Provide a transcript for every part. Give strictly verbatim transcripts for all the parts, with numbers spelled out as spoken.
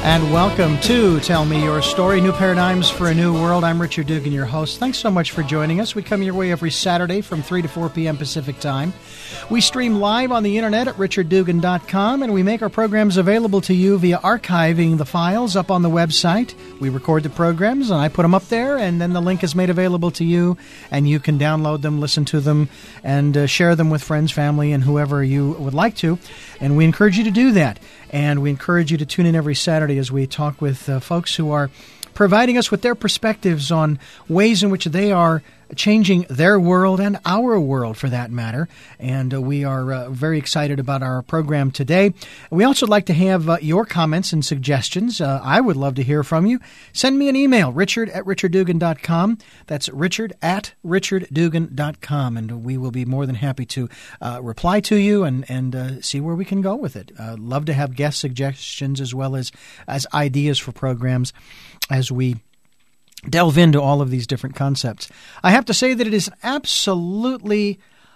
And welcome to Tell Me Your Story, New Paradigms for a New World. I'm Richard Dugan, your host. Thanks so much for joining us. We come your way every Saturday from three to four p.m. Pacific Time. We stream live on the internet at richard dugan dot com, and we make our programs available to you via archiving the files up on the website. We record the programs, and I put them up there, and then the link is made available to you, and you can download them, listen to them, and uh, share them with friends, family, and whoever you would like to. And we encourage you to do that. And we encourage you to tune in every Saturday as we talk with uh, folks who are providing us with their perspectives on ways in which they are changing their world and our world, for that matter. And uh, we are uh, very excited about our program today. We also like to have uh, your comments and suggestions. Uh, I would love to hear from you. Send me an email, richard at richard dugan dot com. That's richard at richard dugan dot com. And we will be more than happy to uh, reply to you and, and uh, see where we can go with it. Uh, love to have guest suggestions as well as, as ideas for programs as we delve into all of these different concepts. I have to say that it is an absolutely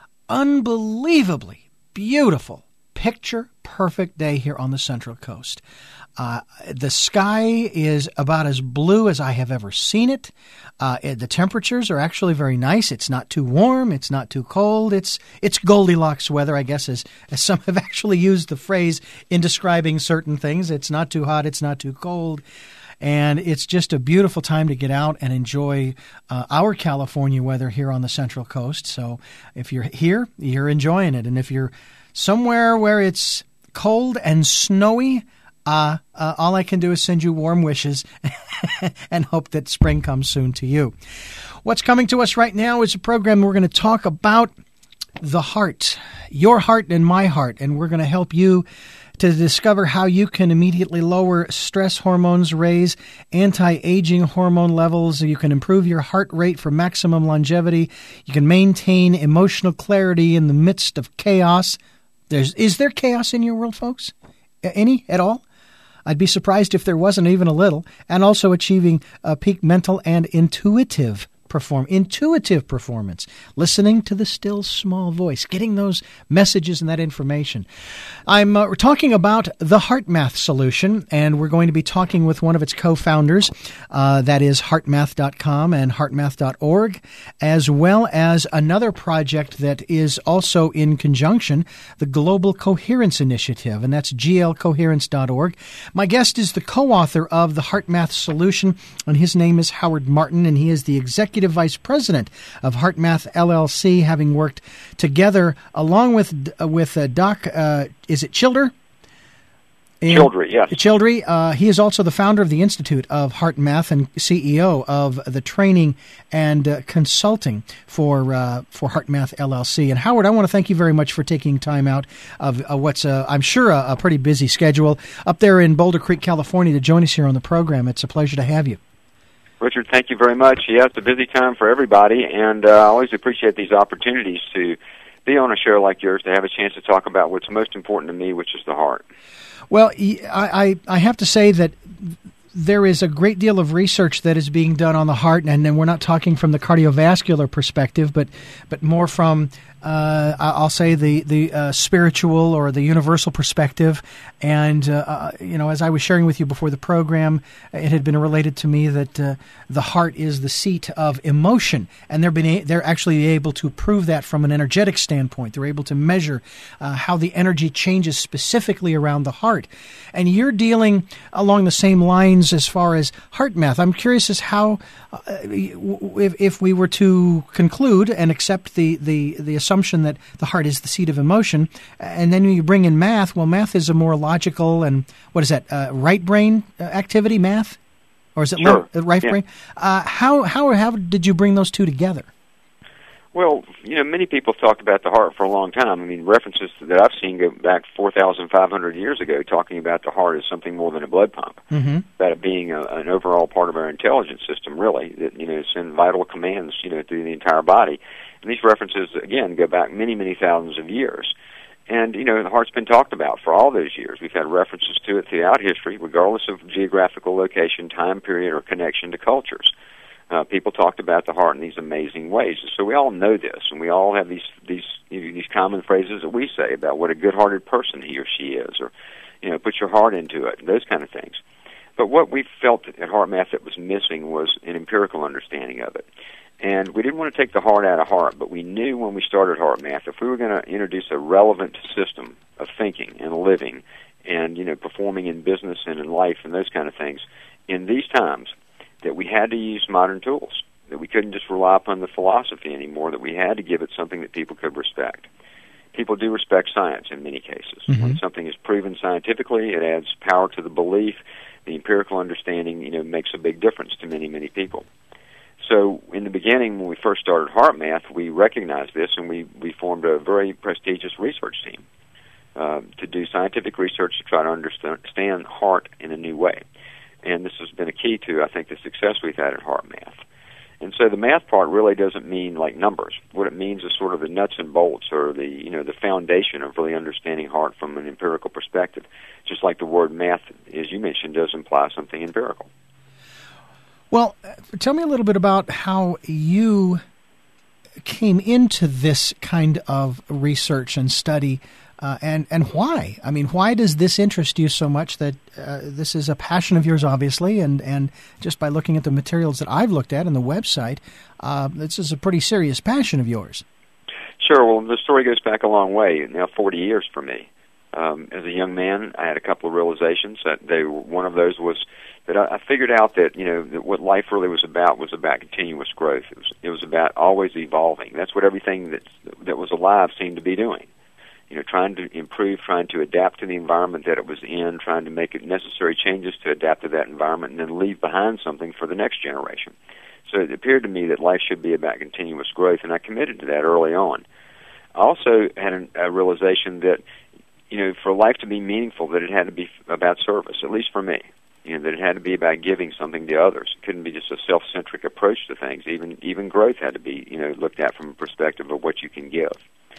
unbelievably beautiful, picture-perfect day here on the Central Coast. Uh, the sky is about as blue as I have ever seen it. Uh, the temperatures are actually very nice. It's not too warm. It's not too cold. It's it's Goldilocks weather, I guess, as, as some have actually used the phrase in describing certain things. It's not too hot. It's not too cold. And it's just a beautiful time to get out and enjoy uh, our California weather here on the Central Coast. So if you're here, you're enjoying it. And if you're somewhere where it's cold and snowy, uh, uh, all I can do is send you warm wishes and hope that spring comes soon to you. What's coming to us right now is a program we're going to talk about the heart, your heart and my heart, and we're going to help you to discover how you can immediately lower stress hormones, raise anti-aging hormone levels. You can improve your heart rate for maximum longevity. You can maintain emotional clarity in the midst of chaos. There's, is there chaos in your world, folks? Any at all? I'd be surprised if there wasn't even a little. And also achieving a peak mental and intuitive Perform intuitive performance, listening to the still small voice, getting those messages and that information. I'm uh, we're talking about the HeartMath solution, and we're going to be talking with one of its co-founders, uh, that is heart math dot com and heart math dot org, as well as another project that is also in conjunction, the Global Coherence Initiative, and that's g l coherence dot org. My guest is the co-author of the HeartMath solution, and his name is Howard Martin, and he is the executive Vice President of HeartMath L L C, having worked together along with uh, with uh, Doc, uh, is it Childre? Childre, yes. Childre. Uh, he is also the founder of the Institute of HeartMath and C E O of the training and uh, consulting for uh, for HeartMath L L C. And Howard, I want to thank you very much for taking time out of uh, what's, uh, I'm sure, a, a pretty busy schedule up there in Boulder Creek, California, to join us here on the program. It's a pleasure to have you. Richard, thank you very much. Yeah, it's a busy time for everybody, and uh, I always appreciate these opportunities to be on a show like yours, to have a chance to talk about what's most important to me, which is the heart. Well, I, I have to say that there is a great deal of research that is being done on the heart, and then we're not talking from the cardiovascular perspective, but but more from, uh, I'll say, the the uh, spiritual or the universal perspective. And uh, uh, you know, as I was sharing with you before the program, it had been related to me that uh, the heart is the seat of emotion, and they're been a- they're actually able to prove that from an energetic standpoint. They're able to measure uh, how the energy changes specifically around the heart. And you're dealing along the same lines as far as HeartMath. I'm curious as how, uh, if, if we were to conclude and accept the, the, the assumption that the heart is the seat of emotion, and then you bring in math, well, math is a more logical and, what is that, uh, right brain activity, math? Or is it sure. left, right yeah. brain? Uh, how, how, how did you bring those two together? Well, you know, many people have talked about the heart for a long time. I mean, references that I've seen go back four thousand five hundred years ago, talking about the heart as something more than a blood pump, mm-hmm. about it being a, an overall part of our intelligence system, really, that, you know, send vital commands, you know, through the entire body. And these references, again, go back many, many thousands of years. And, you know, the heart's been talked about for all those years. We've had references to it throughout history, regardless of geographical location, time period, or connection to cultures. Uh, people talked about the heart in these amazing ways. So we all know this, and we all have these these you know, these common phrases that we say about what a good-hearted person he or she is, or, you know, put your heart into it, those kind of things. But what we felt at HeartMath that was missing was an empirical understanding of it. And we didn't want to take the heart out of heart, but we knew when we started HeartMath, if we were going to introduce a relevant system of thinking and living and, you know, performing in business and in life and those kind of things, in these times, that we had to use modern tools, that we couldn't just rely upon the philosophy anymore, that we had to give it something that people could respect. People do respect science in many cases. Mm-hmm. When something is proven scientifically, it adds power to the belief. The empirical understanding, you know, makes a big difference to many, many people. So in the beginning, when we first started HeartMath, we recognized this, and we, we formed a very prestigious research team uh, to do scientific research to try to understand heart in a new way. And this has been a key to, I think, the success we've had at HeartMath. And so the math part really doesn't mean like numbers. What it means is sort of the nuts and bolts, or the, you know, the foundation of really understanding heart from an empirical perspective. Just like the word math, as you mentioned, does imply something empirical. Well, tell me a little bit about how you came into this kind of research and study, uh, and, and why. I mean, why does this interest you so much that uh, this is a passion of yours, obviously, and, and just by looking at the materials that I've looked at on the website, uh, this is a pretty serious passion of yours. Sure. Well, the story goes back a long way, now forty years for me. Um, as a young man, I had a couple of realizations. That they were, one of those was that I, I figured out that, you know, that what life really was about was about continuous growth. It was, it was about always evolving. That's what everything that that was alive seemed to be doing. You know, trying to improve, trying to adapt to the environment that it was in, trying to make necessary changes to adapt to that environment, and then leave behind something for the next generation. So it appeared to me that life should be about continuous growth, and I committed to that early on. I also had an, a realization that, you know, for life to be meaningful, that it had to be about service, at least for me. You know, that it had to be about giving something to others. It couldn't be just a self-centric approach to things. Even even growth had to be, you know, looked at from a perspective of what you can give.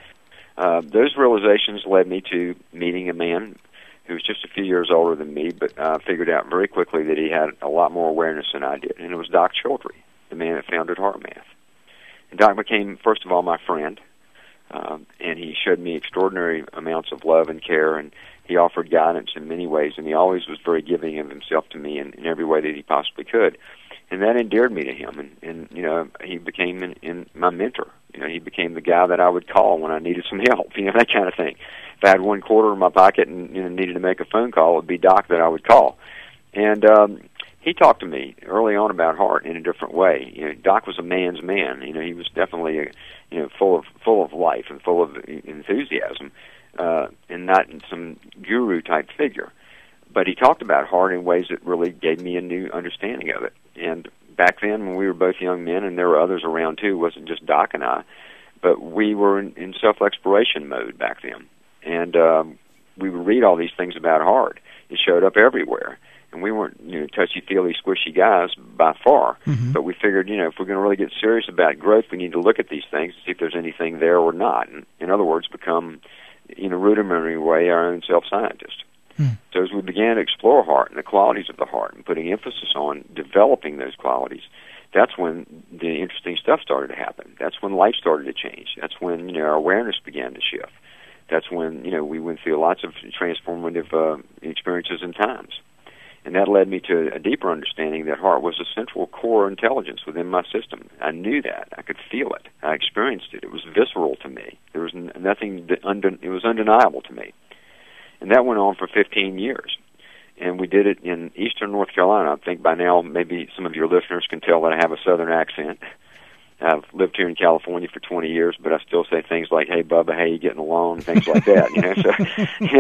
Uh, those realizations led me to meeting a man who was just a few years older than me, but uh, figured out very quickly that he had a lot more awareness than I did, and it was Doc Childrey, the man that founded HeartMath. And Doc became, first of all, my friend, um, and he showed me extraordinary amounts of love and care, and he offered guidance in many ways, and he always was very giving of himself to me in, in every way that he possibly could. And that endeared me to him, and, and you know, he became in, in my mentor. You know, he became the guy that I would call when I needed some help, you know, that kind of thing. If I had one quarter in my pocket and, you know, needed to make a phone call, it would be Doc that I would call. And um, he talked to me early on about heart in a different way. You know, Doc was a man's man. You know, he was definitely, a, you know, full of full of life and full of enthusiasm, uh, and not some guru-type figure. But he talked about heart in ways that really gave me a new understanding of it. And back then, when we were both young men, and there were others around too, it wasn't just Doc and I, but we were in, in self-exploration mode back then. And um, we would read all these things about heart. It showed up everywhere. And we weren't, you know, touchy-feely, squishy guys by far. Mm-hmm. But we figured, you know, if we're going to really get serious about growth, we need to look at these things to see if there's anything there or not. And, in other words, become, in a rudimentary way, our own self-scientist. Hmm. So as we began to explore heart and the qualities of the heart and putting emphasis on developing those qualities, that's when the interesting stuff started to happen. That's when life started to change. That's when, you know, our awareness began to shift. That's when, you know, we went through lots of transformative uh, experiences and times. And that led me to a deeper understanding that heart was a central core intelligence within my system. I knew that. I could feel it. I experienced it. It was visceral to me. There was n- nothing, that unde- it was undeniable to me. And that went on for fifteen years. And we did it in eastern North Carolina. I think by now maybe some of your listeners can tell that I have a southern accent. I've lived here in California for twenty years, but I still say things like, hey, Bubba, hey, you getting along, things like that, you know. So, you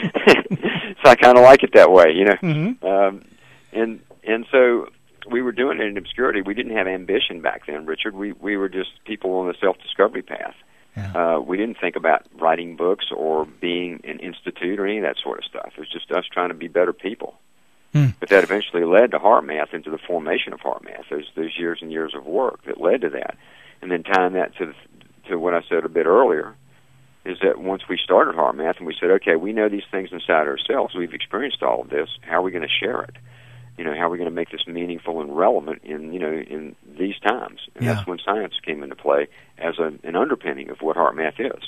know, so I kind of like it that way, you know. Mm-hmm. Um, and and so we were doing it in obscurity. We didn't have ambition back then, Richard. We, we were just people on the self-discovery path. Yeah. Uh, we didn't think about writing books or being an institute or any of that sort of stuff. It was just us trying to be better people. Mm. But that eventually led to HeartMath, into the formation of HeartMath. Those those years and years of work that led to that, and then tying that to to what I said a bit earlier, is that once we started HeartMath and we said, okay, we know these things inside ourselves. We've experienced all of this. How are we going to share it? You know, how are we going to make this meaningful and relevant in, you know, in these times? And yeah. That's when science came into play as a, an underpinning of what HeartMath is.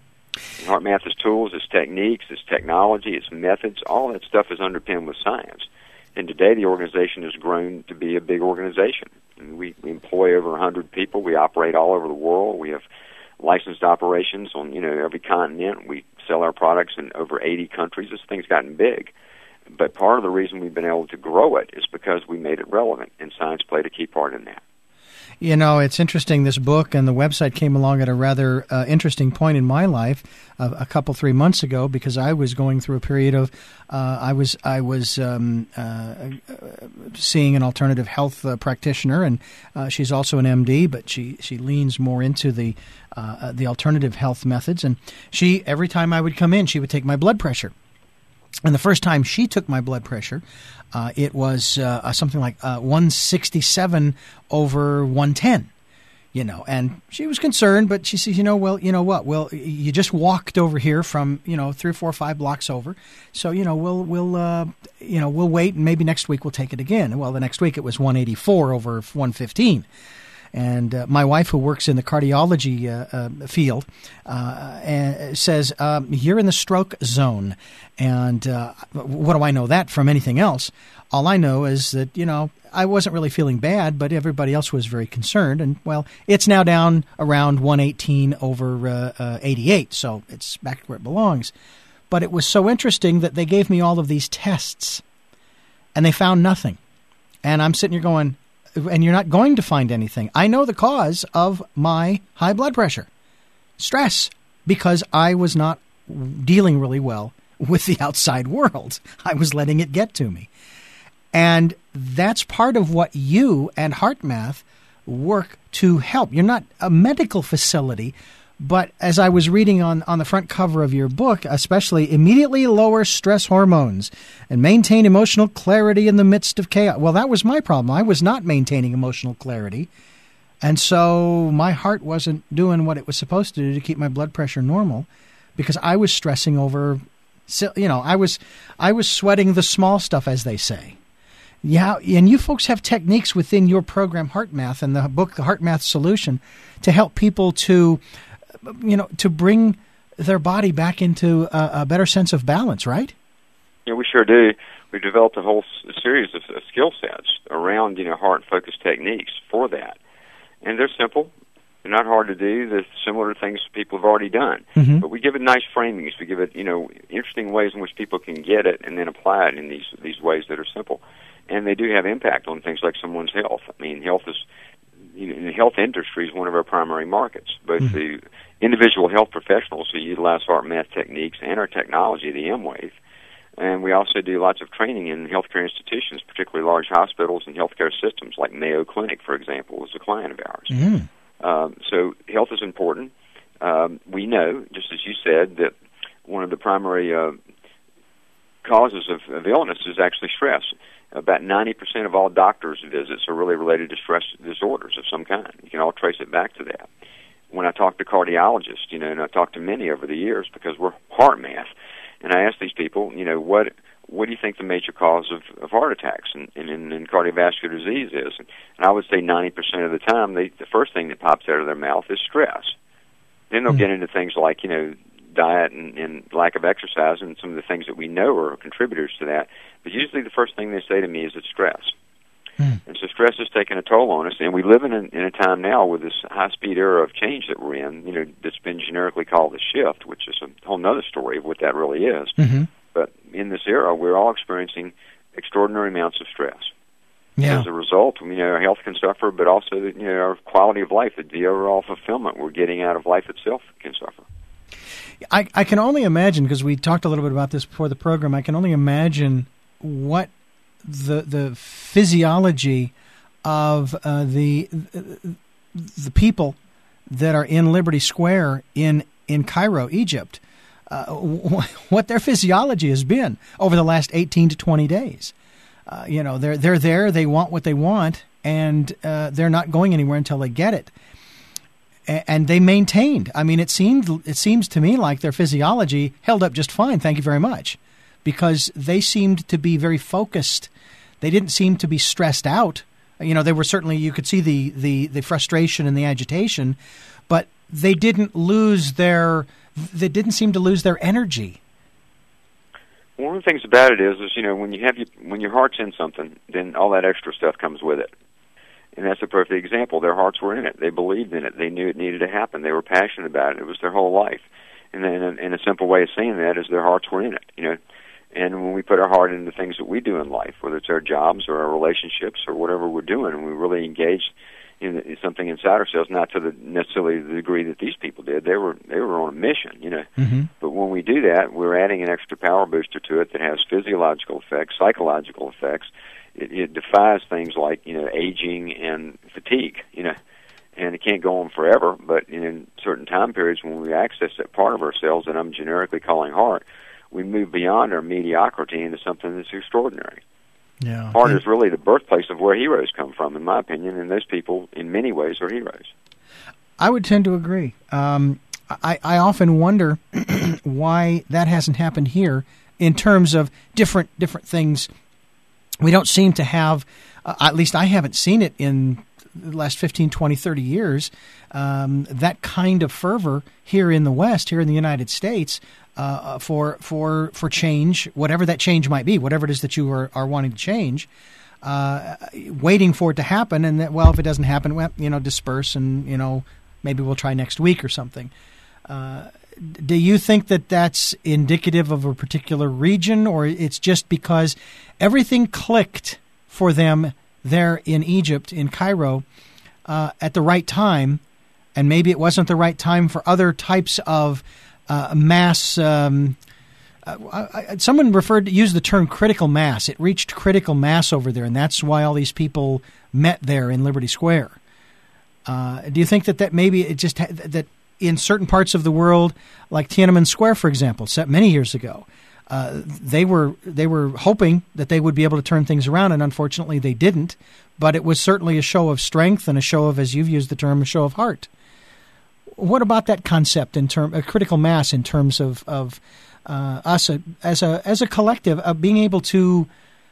And HeartMath is tools, its techniques, its technology, its methods. All that stuff is underpinned with science. And today the organization has grown to be a big organization. And we, we employ over one hundred people. We operate all over the world. We have licensed operations on, you know, every continent. We sell our products in over eighty countries. This thing's gotten big. But part of the reason we've been able to grow it is because we made it relevant, and science played a key part in that. You know, it's interesting. This book and the website came along at a rather uh, interesting point in my life, uh, a couple three months ago, because I was going through a period of uh, I was I was um, uh, seeing an alternative health uh, practitioner, and uh, she's also an M D, but she she leans more into the uh, the alternative health methods. And she every time I would come in, she would take my blood pressure. And the first time she took my blood pressure, uh, it was uh, something like uh, one sixty-seven over one ten, you know. And she was concerned, but she says, you know, well, you know what? Well, you just walked over here from, you know, three or four or five blocks over. So, you know, we'll, we'll uh, you know, we'll wait, and maybe next week we'll take it again. Well, the next week it was one eighty-four over one fifteen. And uh, my wife, who works in the cardiology uh, uh, field, uh, and says, um, you're in the stroke zone. And uh, what do I know that from anything else? All I know is that, you know, I wasn't really feeling bad, but everybody else was very concerned. And, well, it's now down around one eighteen over uh, uh, eighty-eight, so it's back where it belongs. But it was so interesting that they gave me all of these tests, and they found nothing. And I'm sitting here going, and you're not going to find anything. I know the cause of my high blood pressure. Stress, because I was not dealing really well with the outside world. I was letting it get to me. And that's part of what you and HeartMath work to help. You're not a medical facility, but as I was reading on, on the front cover of your book, especially immediately lower stress hormones and maintain emotional clarity in the midst of chaos. Well, that was my problem. I was not maintaining emotional clarity. And so my heart wasn't doing what it was supposed to do to keep my blood pressure normal, because I was stressing over, you know, I was, I was sweating the small stuff, as they say. Yeah, and you folks have techniques within your program, HeartMath, and the book, The HeartMath Solution, to help people to, you know, to bring their body back into a, a better sense of balance, right? Yeah, we sure do. We've developed a whole s- series of, of skill sets around, you know, heart-focused techniques for that. And they're simple. They're not hard to do. They're similar to things people have already done. Mm-hmm. But we give it nice framings. We give it, you know, interesting ways in which people can get it and then apply it in these these ways that are simple. And they do have impact on things like someone's health. I mean, health is, you know, the health industry is one of our primary markets. Both mm-hmm. the individual health professionals who utilize HeartMath techniques and our technology, the M-Wave. And we also do lots of training in healthcare institutions, particularly large hospitals and healthcare systems, like Mayo Clinic, for example, is a client of ours. Mm-hmm. Um, so health is important. Um, we know, just as you said, that one of the primary uh, causes of, of illness is actually stress. About ninety percent of all doctors' visits are really related to stress disorders of some kind. You can all trace it back to that. When I talk to cardiologists, you know, and I talk to many over the years because we're HeartMath, and I ask these people, you know, what what do you think the major cause of, of heart attacks and, and, and cardiovascular disease is? And, and I would say ninety percent of the time, they, the first thing that pops out of their mouth is stress. Then they'll mm-hmm. get into things like, you know, diet and, and lack of exercise and some of the things that we know are contributors to that. But usually the first thing they say to me is it's stress. Mm. And so stress is taking a toll on us, and we live in a, in a time now with this high-speed era of change that we're in, you know, that's been generically called the shift, which is a whole other story of what that really is. Mm-hmm. But in this era, we're all experiencing extraordinary amounts of stress. Yeah. As a result, you know, our health can suffer, but also, you know, our quality of life, the overall fulfillment we're getting out of life itself can suffer. I, I can only imagine, because we talked a little bit about this before the program, I can only imagine what the the physiology of uh, the the people that are in Liberty Square in, in Cairo, Egypt, uh, what their physiology has been over the last eighteen to twenty days. Uh, you know, they're they're there, they want what they want, and uh, they're not going anywhere until they get it. And they maintained. I mean, it seemed it seems to me like their physiology held up just fine. Thank you very much, because they seemed to be very focused. They didn't seem to be stressed out. You know, they were certainly, you could see the the, the frustration and the agitation, but they didn't lose their. They didn't seem to lose their energy. One of the things about it is, is you know, when you have your, when your heart's in something, then all that extra stuff comes with it. And that's a perfect example. Their hearts were in it. They believed in it. They knew it needed to happen. They were passionate about it. It was their whole life. And then, and a simple way of saying that is their hearts were in it. You know, and when we put our heart into things that we do in life, whether it's our jobs or our relationships or whatever we're doing, and we really engage in something inside ourselves, not to the necessarily the degree that these people did. They were they were on a mission, you know. Mm-hmm. But when we do that, we're adding an extra power booster to it that has physiological effects, psychological effects. It, it defies things like, you know, aging and fatigue, you know, and it can't go on forever. But in certain time periods when we access that part of ourselves that I'm generically calling heart, we move beyond our mediocrity into something that's extraordinary. Yeah. Heart is really the birthplace of where heroes come from, in my opinion, and those people, in many ways, are heroes. I would tend to agree. Um, I, I often wonder why that hasn't happened here in terms of different different things. We don't seem to have, uh, at least I haven't seen it in the last fifteen, twenty, thirty years, um, that kind of fervor here in the West, here in the United States, uh, for for for change, whatever that change might be, whatever it is that you are, are wanting to change, uh, waiting for it to happen, and that, well, if it doesn't happen, well, you know, disperse, and, you know, maybe we'll try next week or something. Uh, do you think that that's indicative of a particular region, or it's just because everything clicked for them there in Egypt, in Cairo, uh, at the right time, and maybe it wasn't the right time for other types of uh, mass? Um, uh, I, I, someone referred to use the term critical mass. It reached critical mass over there, and that's why all these people met there in Liberty Square. Uh, do you think that, that maybe it just ha- that in certain parts of the world, like Tiananmen Square, for example, set many years ago, uh, they were they were hoping that they would be able to turn things around, and unfortunately they didn't. But it was certainly a show of strength and a show of, as you've used the term, a show of heart. What about that concept in term, a critical mass in terms of of uh, us uh, as a as a collective uh, being able to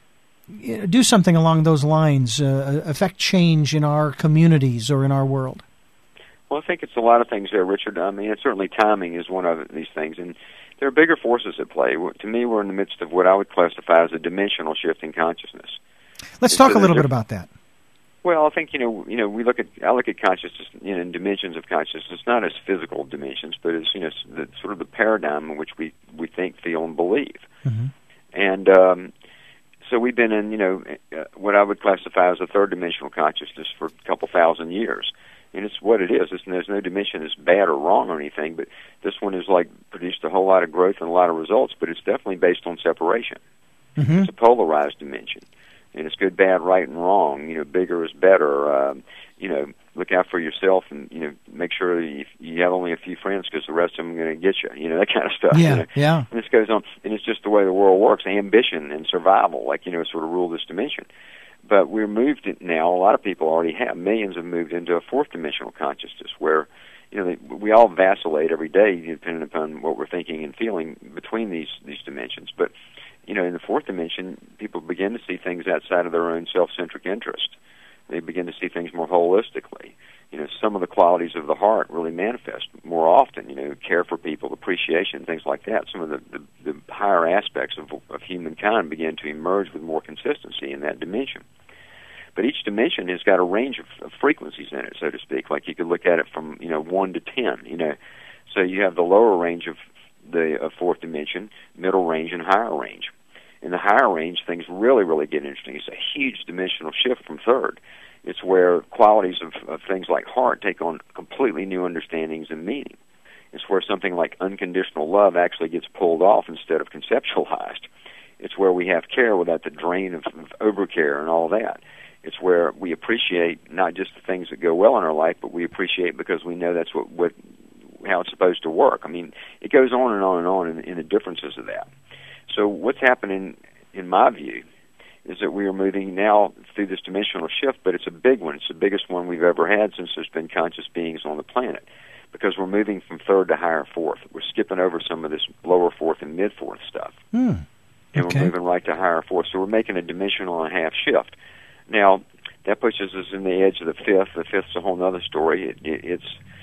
do something along those lines, uh, affect change in our communities or in our world? Well, I think it's a lot of things there, Richard. I mean, it's certainly timing is one of these things, and there are bigger forces at play. To me, we're in the midst of what I would classify as a dimensional shift in consciousness. Let's talk a little bit about that. Well, I think, you know, you know, we look at, I look at consciousness, you know, in dimensions of consciousness, not as physical dimensions, but as, you know, the, sort of the paradigm in which we, we think, feel, and believe. Mm-hmm. And um, so we've been in, you know, uh, what I would classify as a third-dimensional consciousness for a couple thousand years. And it's what it is. It's, there's no dimension that's bad or wrong or anything, but this one has, like, produced a whole lot of growth and a lot of results, but it's definitely based on separation. Mm-hmm. It's a polarized dimension. And it's good, bad, right, and wrong. You know, bigger is better. Um, you know, look out for yourself, and, you know, make sure you, you have only a few friends because the rest of them are going to get you. You know, that kind of stuff. Yeah, you know? yeah. And this goes on, and it's just the way the world works. Ambition and survival, like, you know, sort of rule this dimension. But we're moved in now. A lot of people already have. Millions have moved into a fourth dimensional consciousness where, you know, they, we all vacillate every day depending upon what we're thinking and feeling between these these dimensions. But you know, in the fourth dimension, people begin to see things outside of their own self-centric interest. They begin to see things more holistically. You know, some of the qualities of the heart really manifest more often, you know, care for people, appreciation, things like that. Some of the, the, the higher aspects of, of humankind begin to emerge with more consistency in that dimension. But each dimension has got a range of, of frequencies in it, so to speak. Like you could look at it from, you know, one to ten, you know. So you have the lower range of the uh, fourth dimension, middle range, and higher range. In the higher range, things really, really get interesting. It's a huge dimensional shift from third. It's where qualities of, of things like heart take on completely new understandings and meaning. It's where something like unconditional love actually gets pulled off instead of conceptualized. It's where we have care without the drain of, of overcare and all that. It's where we appreciate not just the things that go well in our life, but we appreciate because we know that's what, what how it's supposed to work. I mean, it goes on and on and on in, in the differences of that. So what's happening, in my view, is that we are moving now through this dimensional shift, but it's a big one. It's the biggest one we've ever had since there's been conscious beings on the planet, because we're moving from third to higher fourth. We're skipping over some of this lower fourth and mid-fourth stuff, hmm. and okay. we're moving right to higher fourth. So we're making a dimensional and a half shift. Now, that pushes us in the edge of the fifth. The fifth's a whole other story. It, it, it's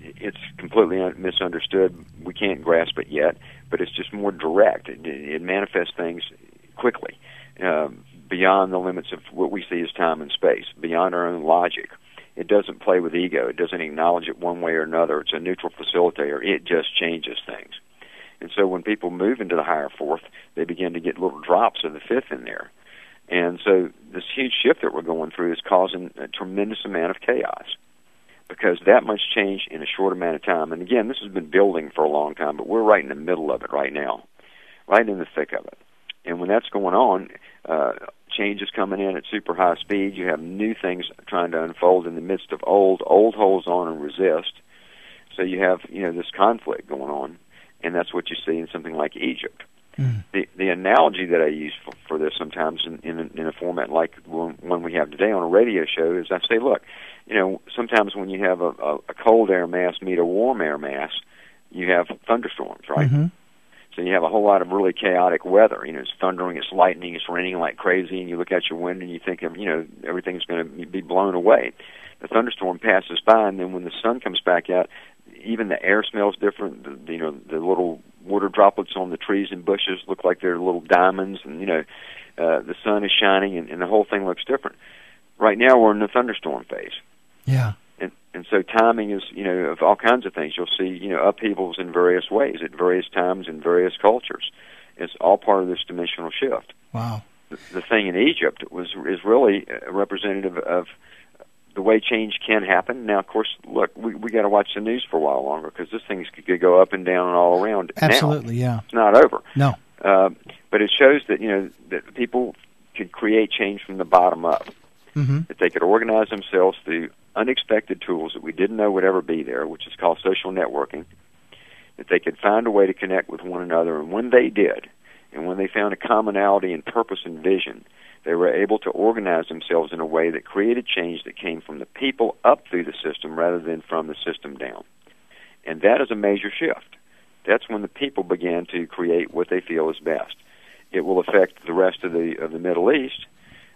it's completely misunderstood. We can't grasp it yet, but it's just more direct. It, it manifests things quickly, um, beyond the limits of what we see as time and space, beyond our own logic. It doesn't play with ego. It doesn't acknowledge it one way or another. It's a neutral facilitator. It just changes things. And so when people move into the higher fourth, they begin to get little drops of the fifth in there. And so this huge shift that we're going through is causing a tremendous amount of chaos, because that much change in a short amount of time. And again, this has been building for a long time, but we're right in the middle of it right now, right in the thick of it. And when that's going on, uh, change is coming in at super high speed. You have new things trying to unfold in the midst of old. Old holds on and resist. So you have, you know, this conflict going on, and that's what you see in something like Egypt. Mm. The the analogy that I use for, for this sometimes in, in, in a format like one, one we have today on a radio show is I say, look, you know, sometimes when you have a, a, a cold air mass meet a warm air mass, you have thunderstorms, right? Mm-hmm. So you have a whole lot of really chaotic weather. You know, it's thundering, it's lightning, it's raining like crazy, and you look out your window and you think, of, you know, everything's going to be blown away. The thunderstorm passes by, and then when the sun comes back out, even the air smells different. The, you know, the little water droplets on the trees and bushes look like they're little diamonds, and, you know, uh, the sun is shining, and, and the whole thing looks different. Right now we're in the thunderstorm phase. Yeah. And and so timing is, you know, of all kinds of things. You'll see, you know, upheavals in various ways at various times in various cultures. It's all part of this dimensional shift. Wow. The, the thing in Egypt was is really representative of the way change can happen. Now, of course, look, we we got to watch the news for a while longer, because this thing could go up and down and all around. Absolutely, now. yeah. It's not over. No. Uh, but it shows that, you know, that people could create change from the bottom up. Mm-hmm. That they could organize themselves through unexpected tools that we didn't know would ever be there, which is called social networking, that they could find a way to connect with one another. And when they did, and when they found a commonality in purpose and vision, they were able to organize themselves in a way that created change that came from the people up through the system rather than from the system down. And that is a major shift. That's when the people began to create what they feel is best. It will affect the rest of the of the Middle East.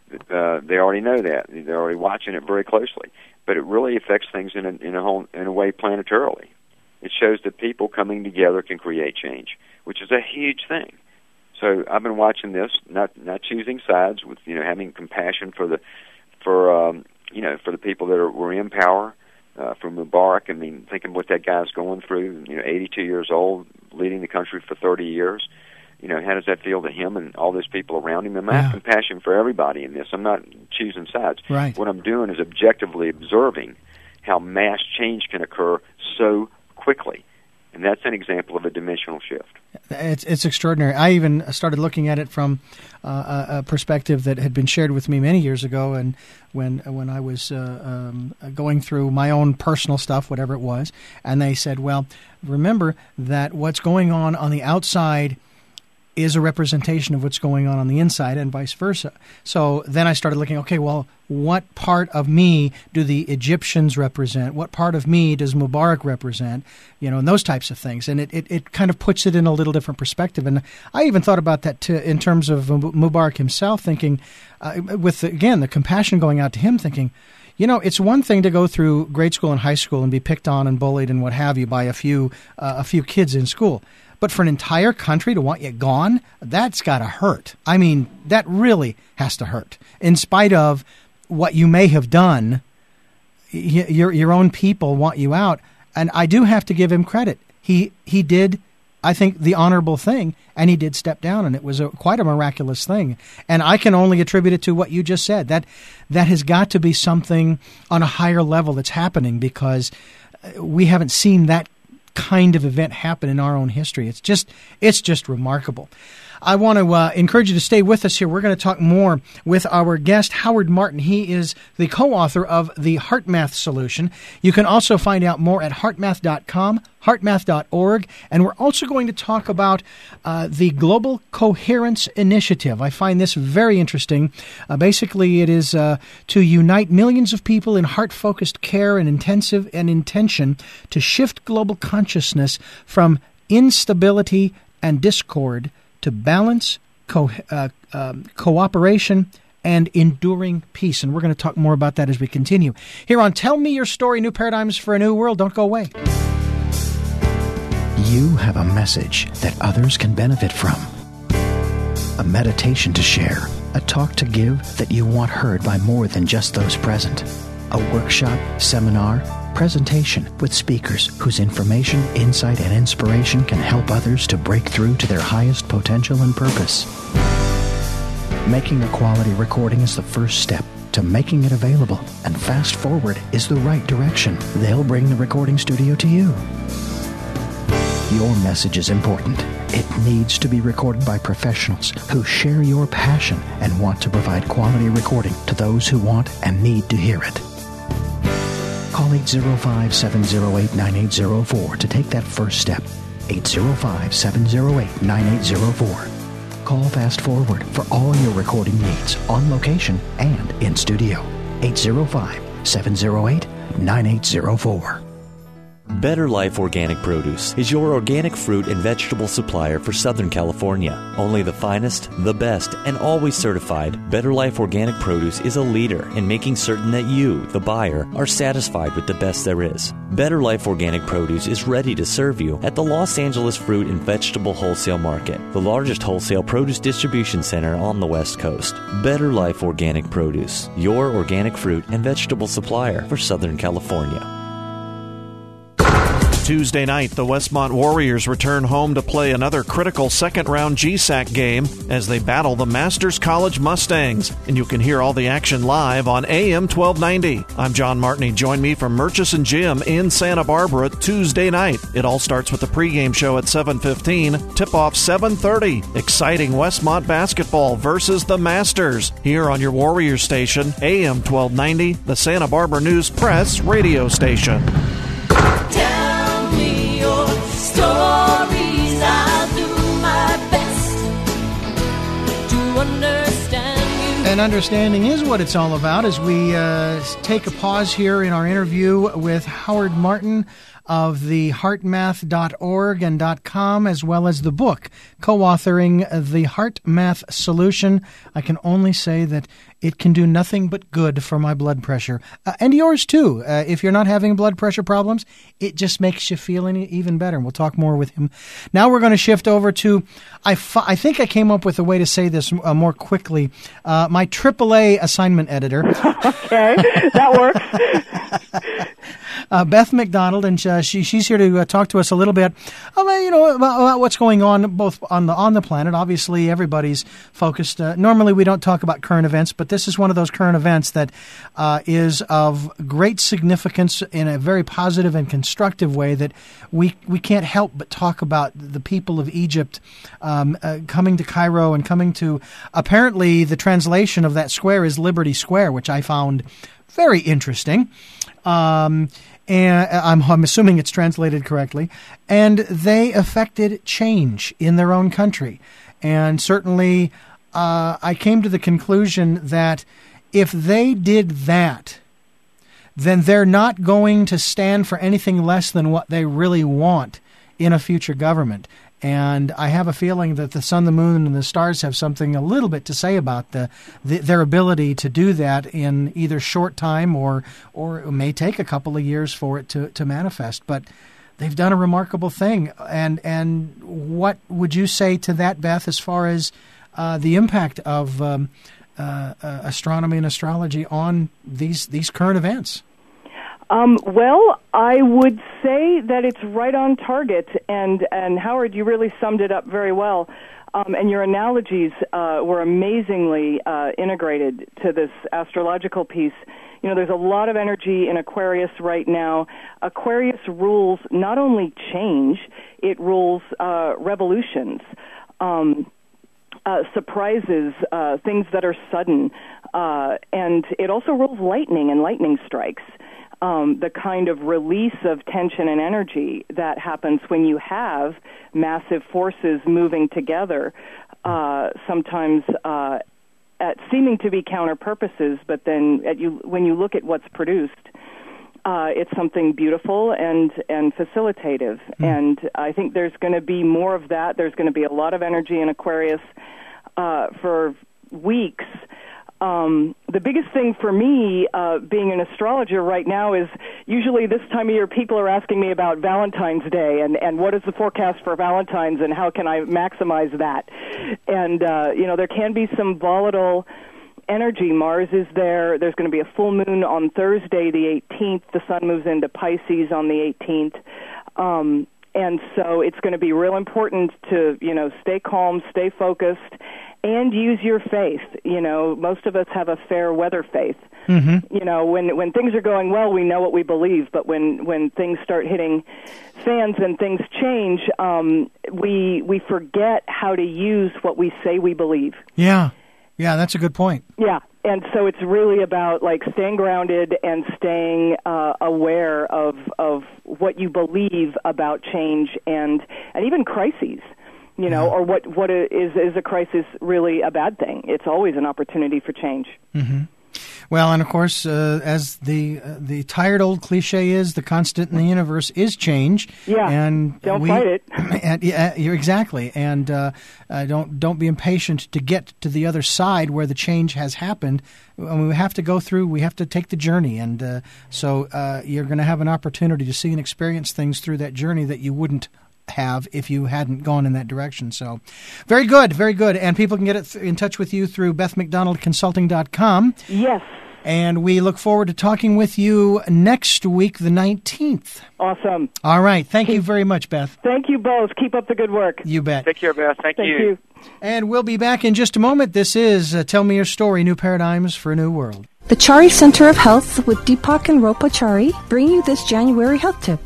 Uh, they already know that. They're already watching it very closely. But it really affects things in a, in a whole in a way planetarily. It shows that people coming together can create change, which is a huge thing. So I've been watching this, not not choosing sides, with, you know, having compassion for the for um, you know for the people that are, were in power. Uh, for Mubarak, I mean, thinking what that guy's going through. You know, eighty-two years old, leading the country for thirty years. You know, how does that feel to him and all those people around him? And I have compassion for everybody in this. I'm not choosing sides. Right. What I'm doing is objectively observing how mass change can occur so quickly. And that's an example of a dimensional shift. It's it's extraordinary. I even started looking at it from uh, a perspective that had been shared with me many years ago, and when when I was uh, um, going through my own personal stuff, whatever it was, and they said, well, remember that what's going on on the outside is a representation of what's going on on the inside, and vice versa. So then I started looking, okay, well, what part of me do the Egyptians represent? What part of me does Mubarak represent? You know, and those types of things. And it, it, it kind of puts it in a little different perspective. And I even thought about that too, in terms of Mubarak himself, thinking, uh, with, again, the compassion going out to him, thinking, you know, it's one thing to go through grade school and high school and be picked on and bullied and what have you by a few uh, a few kids in school. But for an entire country to want you gone, that's got to hurt. I mean, that really has to hurt. In spite of what you may have done, y- your your own people want you out. And I do have to give him credit. He he did, I think, the honorable thing, and he did step down, and it was a, quite a miraculous thing. And I can only attribute it to what you just said. That that has got to be something on a higher level that's happening, because we haven't seen that kind of event happen in our own history. It's just it's just remarkable. I want to uh, encourage you to stay with us here. We're going to talk more with our guest, Howard Martin. He is the co-author of the HeartMath Solution. You can also find out more at heart math dot com, heart math dot org, and we're also going to talk about uh, the Global Coherence Initiative. I find this very interesting. Uh, basically, it is uh, to unite millions of people in heart-focused care and intensive and intention to shift global consciousness from instability and discord to balance, co- uh, um, cooperation, and enduring peace. And we're going to talk more about that as we continue. Here on Tell Me Your Story, New Paradigms for a New World. Don't go away. You have a message that others can benefit from. A meditation to share. A talk to give that you want heard by more than just those present. A workshop, seminar, presentation with speakers whose information, insight, and inspiration can help others to break through to their highest potential and purpose. Making a quality recording is the first step to making it available, and Fast Forward is the right direction. They'll bring the recording studio to you. Your message is important. It needs to be recorded by professionals who share your passion and want to provide quality recording to those who want and need to hear it. Call eight zero five, seven zero eight, nine eight zero four to take that first step. eight zero five, seven zero eight, nine eight zero four. Call Fast Forward for all your recording needs on location and in studio. eight zero five, seven zero eight, nine eight zero four. Better Life Organic Produce is your organic fruit and vegetable supplier for Southern California. Only the finest, the best, and always certified, Better Life Organic Produce is a leader in making certain that you, the buyer, are satisfied with the best there is. Better Life Organic Produce is ready to serve you at the Los Angeles Fruit and Vegetable Wholesale Market, the largest wholesale produce distribution center on the West Coast. Better Life Organic Produce, your organic fruit and vegetable supplier for Southern California. Tuesday night, the Westmont Warriors return home to play another critical second-round G S A C game as they battle the Masters College Mustangs. And you can hear all the action live on A M twelve ninety. I'm John Martini. Join me from Murchison Gym in Santa Barbara Tuesday night. It all starts with the pregame show at seven fifteen, tip-off seven thirty. Exciting Westmont basketball versus the Masters here on your Warriors station, A M twelve ninety, the Santa Barbara News Press radio station. Stories, I'll do my best to understand you. And understanding is what it's all about as we uh, take a pause here in our interview with Howard Martin of the heart math dot org and .com, as well as the book, co-authoring The Heart Math Solution. I can only say that it can do nothing but good for my blood pressure. Uh, and yours, too. Uh, if you're not having blood pressure problems, it just makes you feel any, even better. And we'll talk more with him. Now we're going to shift over to, I, fi- I think I came up with a way to say this uh, more quickly, uh, my triple A assignment editor. Okay, that works. Uh, Beth McDonald, and uh, she she's here to uh, talk to us a little bit about, you know, about, about what's going on both on the on the planet. Obviously, everybody's focused. Uh, normally, we don't talk about current events, but this is one of those current events that uh, is of great significance in a very positive and constructive way that we we can't help but talk about the people of Egypt um, uh, coming to Cairo and coming to, apparently the translation of that square is Liberty Square, which I found very interesting. Um, and I'm, I'm assuming it's translated correctly, and they affected change in their own country. And certainly uh, I came to the conclusion that if they did that, then they're not going to stand for anything less than what they really want in a future government. And I have a feeling that the sun, the moon, and the stars have something a little bit to say about the, the their ability to do that in either short time or or it may take a couple of years for it to, to manifest. But they've done a remarkable thing. And and what would you say to that, Beth, as far as uh, the impact of um, uh, uh, astronomy and astrology on these these current events? Um, well, I would say that it's right on target, and, and Howard, you really summed it up very well, um, and your analogies uh, were amazingly uh, integrated to this astrological piece. You know, there's a lot of energy in Aquarius right now. Aquarius rules not only change, it rules uh, revolutions, um, uh, surprises, uh, things that are sudden, uh, and it also rules lightning and lightning strikes. Um, the kind of release of tension and energy that happens when you have massive forces moving together, uh, sometimes uh, at seeming to be counter purposes, but then at you, when you look at what's produced, uh, it's something beautiful and, and facilitative. Mm. And I think there's going to be more of that. There's going to be a lot of energy in Aquarius uh, for weeks. Um, the biggest thing for me, uh, being an astrologer right now, is usually this time of year people are asking me about Valentine's Day and, and what is the forecast for Valentine's and how can I maximize that. And, uh, you know, there can be some volatile energy. Mars is there. There's going to be a full moon on Thursday, the eighteenth. The sun moves into Pisces on the eighteenth. Um, and so it's going to be real important to, you know, stay calm, stay focused, and use your faith. You know, most of us have a fair weather faith. Mm-hmm. You know, when when things are going well, we know what we believe. But when, when things start hitting fans and things change, um, we we forget how to use what we say we believe. Yeah, yeah, that's a good point. Yeah, and so it's really about like staying grounded and staying uh, aware of of what you believe about change and and even crises. You know, yeah. or what what is is a crisis really a bad thing? It's always an opportunity for change. Mm-hmm. Well, and of course, uh, as the uh, the tired old cliche is, the constant in the universe is change. Yeah, and don't we, fight it. And, yeah, you're exactly, and uh, uh, don't don't be impatient to get to the other side where the change has happened. And we have to go through. We have to take the journey, and uh, so uh, you're going to have an opportunity to see and experience things through that journey that you wouldn't have if you hadn't gone in that direction. So very good, very good. And people can get it th- in touch with you through beth mcdonald consulting dot com. Yes. And we look forward to talking with you next week, the nineteenth. Awesome. All right. Thank Keep, you very much, Beth. Thank you both. Keep up the good work. You bet. Take care, Beth. Thank, Thank you. you. And we'll be back in just a moment. This is uh, Tell Me Your Story, New Paradigms for a New World. The Chari Center of Health with Deepak and Ropa Chari bring you this January health tip.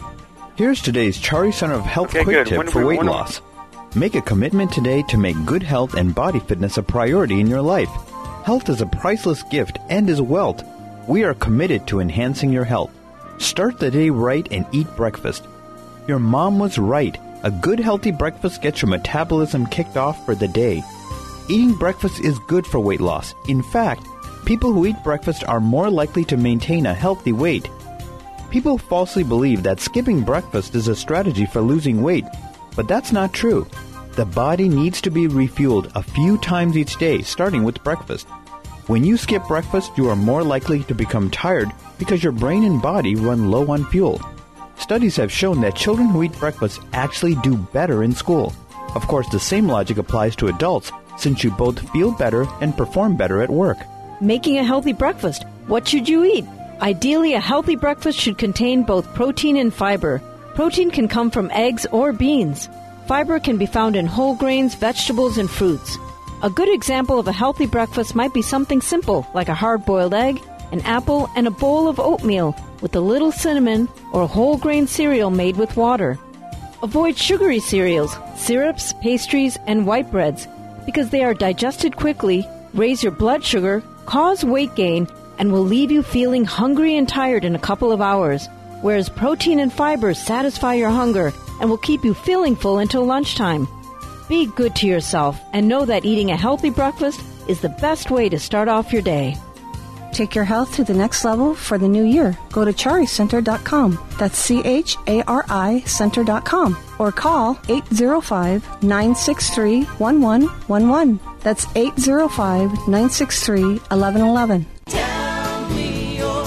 Here's today's Chari Center of Health okay, quick good. tip when for we, weight when loss. Make a commitment today to make good health and body fitness a priority in your life. Health is a priceless gift and is wealth. We are committed to enhancing your health. Start the day right and eat breakfast. Your mom was right. A good healthy breakfast gets your metabolism kicked off for the day. Eating breakfast is good for weight loss. In fact, people who eat breakfast are more likely to maintain a healthy weight. People falsely believe that skipping breakfast is a strategy for losing weight, but that's not true. The body needs to be refueled a few times each day, starting with breakfast. When you skip breakfast, you are more likely to become tired because your brain and body run low on fuel. Studies have shown that children who eat breakfast actually do better in school. Of course, the same logic applies to adults, since you both feel better and perform better at work. Making a healthy breakfast. What should you eat? Ideally, a healthy breakfast should contain both protein and fiber. Protein can come from eggs or beans. Fiber can be found in whole grains, vegetables, and fruits. A good example of a healthy breakfast might be something simple, like a hard-boiled egg, an apple, and a bowl of oatmeal with a little cinnamon or whole grain cereal made with water. Avoid sugary cereals, syrups, pastries, and white breads because they are digested quickly, raise your blood sugar, cause weight gain, and will leave you feeling hungry and tired in a couple of hours, whereas protein and fiber satisfy your hunger and will keep you feeling full until lunchtime. Be good to yourself and know that eating a healthy breakfast is the best way to start off your day. Take your health to the next level for the new year. Go to chari center dot com. That's C H A R I center dot com. Or call eight zero five, nine six three, one one one one. That's eight zero five, nine six three, one one one one. Tell me your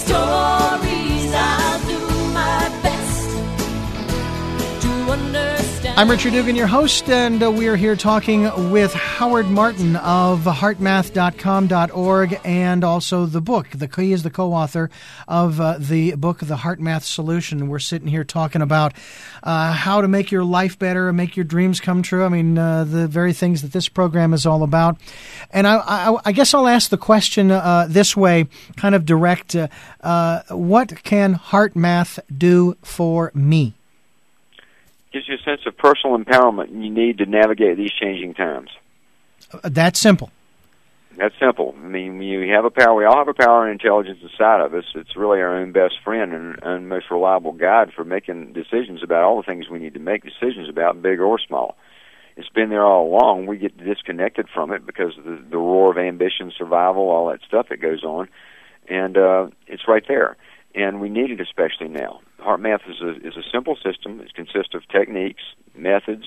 stories. I'll do my best to understand. I'm Richard Dugan, your host, and uh, we are here talking with Howard Martin of heart math dot com dot org and also the book. The, he is the co-author of uh, the book, The Heart Math Solution. We're sitting here talking about uh, how to make your life better and make your dreams come true. I mean, uh, the very things that this program is all about. And I, I, I guess I'll ask the question uh, this way, kind of direct. Uh, uh, what can Heart Math do for me? Gives you a sense of personal empowerment you need to navigate these changing times. That's simple. That's simple. I mean, you have a power. We all have a power and intelligence inside of us. It's really our own best friend and, and most reliable guide for making decisions about all the things we need to make decisions about, big or small. It's been there all along. We get disconnected from it because of the, the roar of ambition, survival, all that stuff that goes on. And uh, it's right there. And we need it especially now. Heart Math is a, is a simple system. It consists of techniques, methods.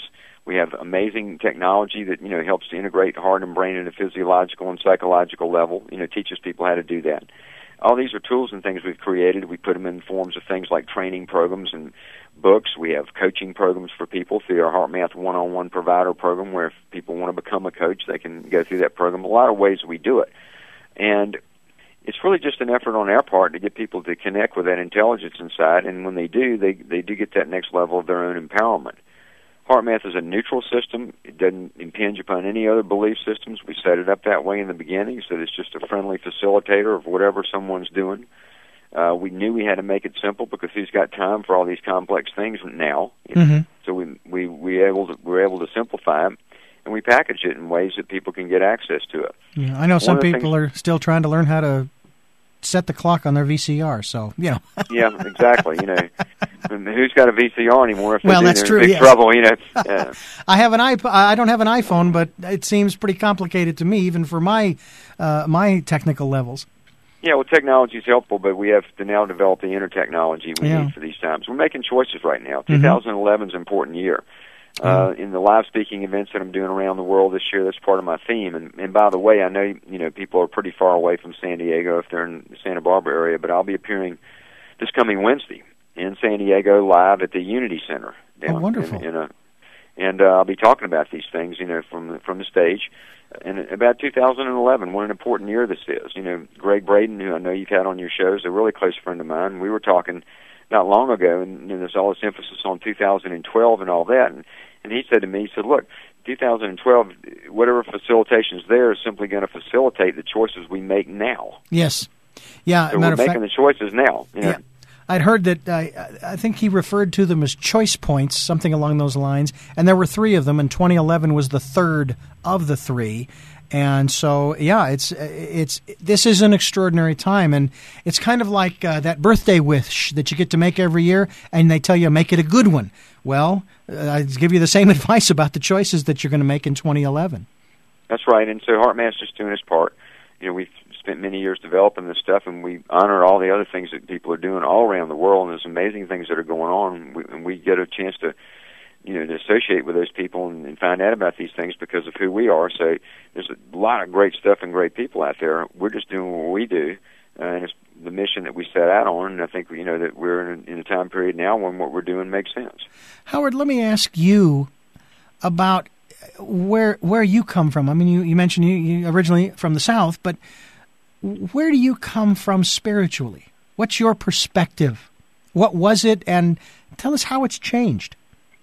We have amazing technology that, you know, helps to integrate heart and brain at a physiological and psychological level, you know, teaches people how to do that. All these are tools and things we've created. We put them in forms of things like training programs and books. We have coaching programs for people through our HeartMath one-on-one provider program, where if people want to become a coach, they can go through that program. A lot of ways we do it. And it's really just an effort on our part to get people to connect with that intelligence inside, and when they do, they, they do get that next level of their own empowerment. HeartMath is a neutral system. It doesn't impinge upon any other belief systems. We set it up that way in the beginning, so it's just a friendly facilitator of whatever someone's doing. Uh, we knew we had to make it simple because who's got time for all these complex things now? Mm-hmm. So we we we able to we're able to simplify it, and we package it in ways that people can get access to it. Yeah, I know some people things, are still trying to learn how to set the clock on their V C R. So you know. Yeah, exactly. You know, who's got a V C R anymore? If well, they do, that's they're true. in big Yes. trouble. You know. Yeah. I have an iP- I don't have an iPhone, but it seems pretty complicated to me, even for my uh, my technical levels. Yeah, well, technology is helpful, but we have to now develop the inner technology we Yeah. need for these times. We're making choices right now. Mm-hmm. twenty eleven is an important year. Uh, in the live speaking events that I'm doing around the world this year, that's part of my theme. And, and by the way, I know you know people are pretty far away from San Diego if they're in the Santa Barbara area, but I'll be appearing this coming Wednesday in San Diego live at the Unity Center. Down Oh, wonderful! In, in a, and uh, I'll be talking about these things, you know, from the, from the stage. And about two thousand eleven, what an important year this is. You know, Greg Braden, who I know you've had on your show, is a really close friend of mine. We were talking not long ago, and, and there's all this emphasis on two thousand twelve and all that. And, and he said to me, he said, look, two thousand twelve, whatever facilitation's there is simply going to facilitate the choices we make now. Yes. Yeah, So matter we're of making fact, the choices now. You know? Yeah. I'd heard that, uh, I think he referred to them as choice points, something along those lines, and there were three of them, and twenty eleven was the third of the three. And so, yeah, it's it's this is an extraordinary time, and it's kind of like uh, that birthday wish that you get to make every year, and they tell you make it a good one. Well, uh, I give you the same advice about the choices that you're going to make in twenty eleven. That's right, and so HeartMath's just doing its part. You know, we've spent many years developing this stuff, and we honor all the other things that people are doing all around the world, and there's amazing things that are going on, and we, and we get a chance to, you know, to associate with those people and, and find out about these things because of who we are. So there's a lot of great stuff and great people out there. We're just doing what we do, uh, and it's the mission that we set out on, and I think, you know, that we're in, in a time period now when what we're doing makes sense. Howard, let me ask you about where where you come from. I mean, you, you mentioned you, you originally from the South, but where do you come from spiritually? What's your perspective? What was it, and tell us how it's changed.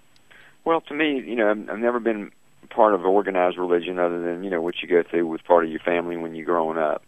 Well, to me, you know, I've, I've never been part of organized religion other than, you know, what you go through with part of your family when you're growing up.